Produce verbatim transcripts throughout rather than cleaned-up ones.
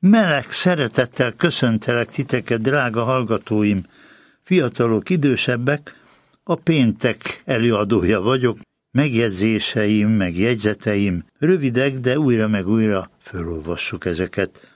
Meleg szeretettel köszöntelek titeket, drága hallgatóim, fiatalok, idősebbek, a péntek előadója vagyok, megjegyzéseim, meg jegyzeteim rövidek, de újra meg újra felolvassuk ezeket.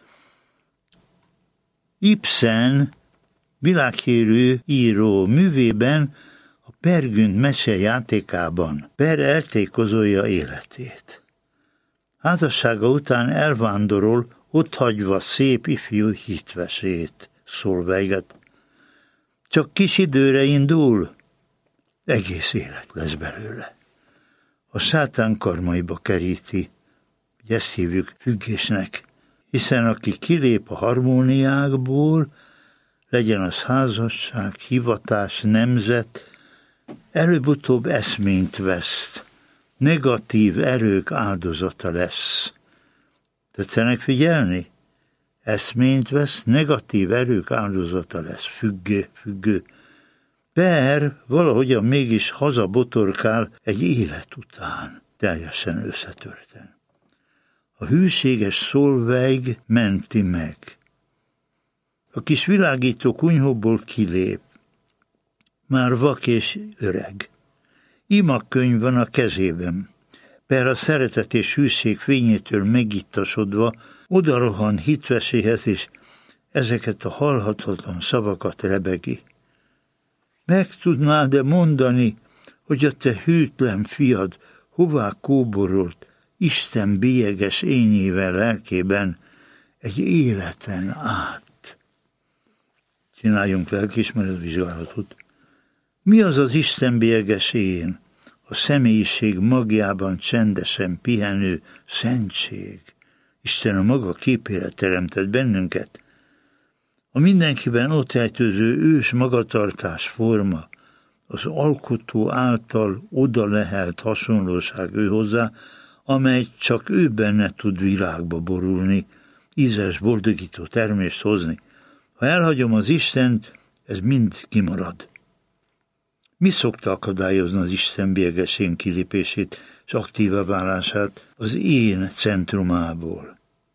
Ibsen világhírű író művében, a Per Gynt mese játékában Per eltékozolja életét. Házassága után elvándorol, otthagyva szép ifjú hitvesét, Solveiget. Csak kis időre indul, egész élet lesz belőle. A sátán karmaiba keríti, hogy ezt hívjuk függésnek, hiszen aki kilép a harmóniákból, legyen az házasság, hivatás, nemzet, előbb-utóbb eszményt veszt, negatív erők áldozata lesz. Tetszenek figyelni? Eszményt vesz, negatív erők áldozata lesz, függő, függő. Per valahogyan mégis hazabotorkál egy élet után, teljesen összetörten. A hűséges Solveig menti meg. A kis világító kunyhóból kilép, már vak és öreg. Imakönyv van a kezében. Per a szeretet és hűség fényétől megittasodva odarohan hitveséhez, és ezeket a halhatatlan szavakat rebegi. Meg tudnád-e mondani, hogy a te hűtlen fiad hová kóborolt Isten bélyeges ényével lelkében egy életen át? Csináljunk lelkiismeretvizsgálatot. Mi az az Isten bélyeges én? A személyiség magjában csendesen pihenő szentség. Isten a maga képére teremtett bennünket. A mindenkiben ott rejtőző ős magatartás forma, az alkotó által oda lehelt hasonlóság ő hozzá, amely csak ő benne tud világba borulni, ízes, boldogító termést hozni. Ha elhagyom az Istent, ez mind kimarad. Mi szokta akadályozni az Isten bélyeges én kilépését és aktíva válását az én centrumából?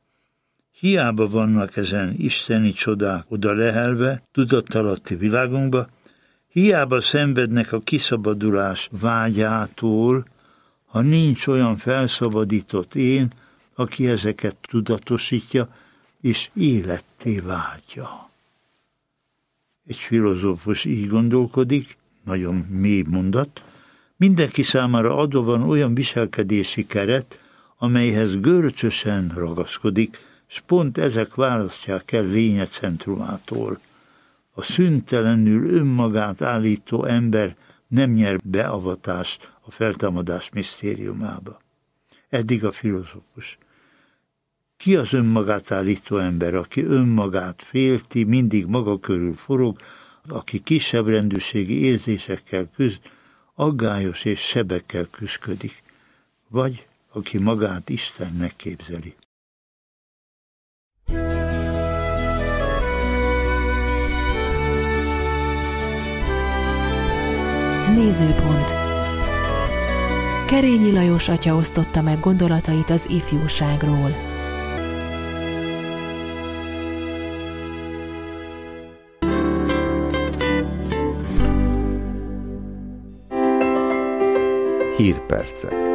Hiába vannak ezen isteni csodák oda lehelve, tudattalatti világunkba, hiába szenvednek a kiszabadulás vágyától, ha nincs olyan felszabadított én, aki ezeket tudatosítja és életté váltja. Egy filozófus így gondolkodik, nagyon mély mondat, mindenki számára adva van olyan viselkedési keret, amelyhez görcsösen ragaszkodik, és pont ezek választják el lénye centrumától. A szüntelenül önmagát állító ember nem nyer beavatást a feltámadás misztériumába. Eddig a filozófus. Ki az önmagát állító ember, aki önmagát félti, mindig maga körül forog, aki kisebb rendűségi érzésekkel küzd, aggályos és sebekkel küszködik, vagy aki magát Istennek képzeli. Nézőpont. Kerényi Lajos atya osztotta meg gondolatait az ifjúságról. Hírpercek.